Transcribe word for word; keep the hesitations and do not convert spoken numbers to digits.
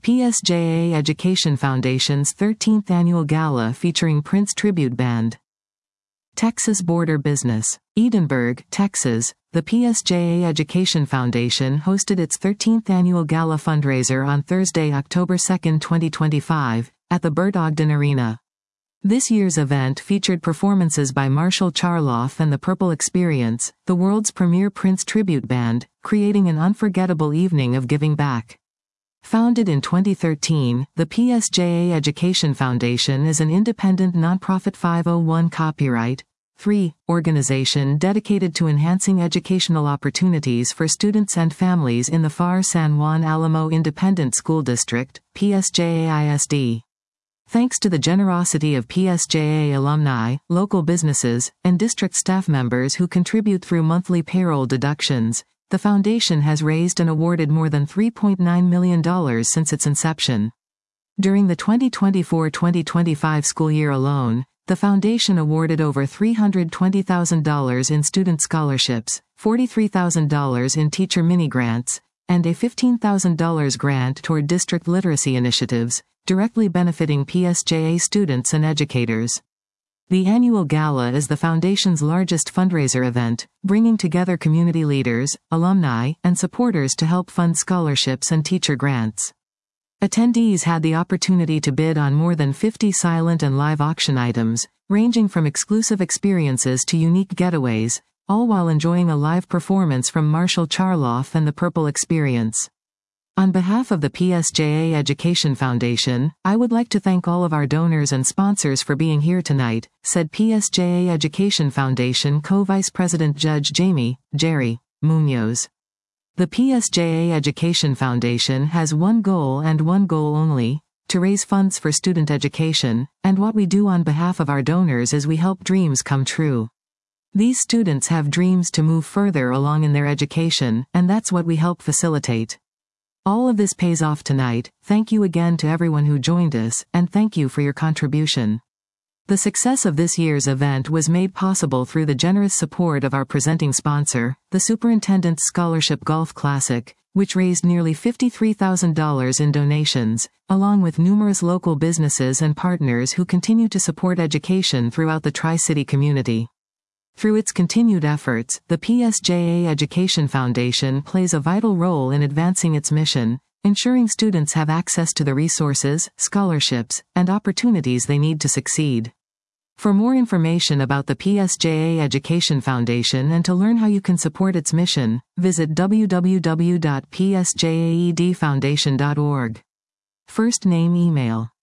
P S J A Education Foundation's thirteenth Annual Gala featuring Prince Tribute Band. Texas Border Business. Edinburgh, Texas. The P S J A Education Foundation hosted its thirteenth Annual Gala fundraiser on Thursday, October second, twenty twenty-five, at the Bert Ogden Arena. This year's event featured performances by Marshall Charloff and the Purple Experience, the world's premier Prince tribute band, creating an unforgettable evening of giving back. Founded in twenty thirteen, the P S J A Education Foundation is an independent nonprofit five oh one copyright three organization dedicated to enhancing educational opportunities for students and families in the F A R San Juan Alamo Independent School District, P S J A I S D. Thanks to the generosity of P S J A alumni, local businesses, and district staff members who contribute through monthly payroll deductions, the foundation has raised and awarded more than three point nine million dollars since its inception. During the twenty twenty-four twenty twenty-five school year alone, the foundation awarded over three hundred twenty thousand dollars in student scholarships, forty-three thousand dollars in teacher mini-grants, and a fifteen thousand dollars grant toward district literacy initiatives, directly benefiting P S J A students and educators. The annual gala is the foundation's largest fundraiser event, bringing together community leaders, alumni, and supporters to help fund scholarships and teacher grants. Attendees had the opportunity to bid on more than fifty silent and live auction items, ranging from exclusive experiences to unique getaways, all while enjoying a live performance from Marshall Charloff and the Purple Experience. On behalf of the P S J A Education Foundation, I would like to thank all of our donors and sponsors for being here tonight, said P S J A Education Foundation Co-Vice President Judge Jamie, Jerry, Munoz. The P S J A Education Foundation has one goal and one goal only, to raise funds for student education, and what we do on behalf of our donors is we help dreams come true. These students have dreams to move further along in their education, and that's what we help facilitate. All of this pays off tonight. Thank you again to everyone who joined us, and thank you for your contribution. The success of this year's event was made possible through the generous support of our presenting sponsor, the Superintendent's Scholarship Golf Classic, which raised nearly fifty-three thousand dollars in donations, along with numerous local businesses and partners who continue to support education throughout the Tri-City community. Through its continued efforts, the P S J A Education Foundation plays a vital role in advancing its mission, ensuring students have access to the resources, scholarships, and opportunities they need to succeed. For more information about the P S J A Education Foundation and to learn how you can support its mission, visit w w w dot p s j a e d foundation dot org. First name email.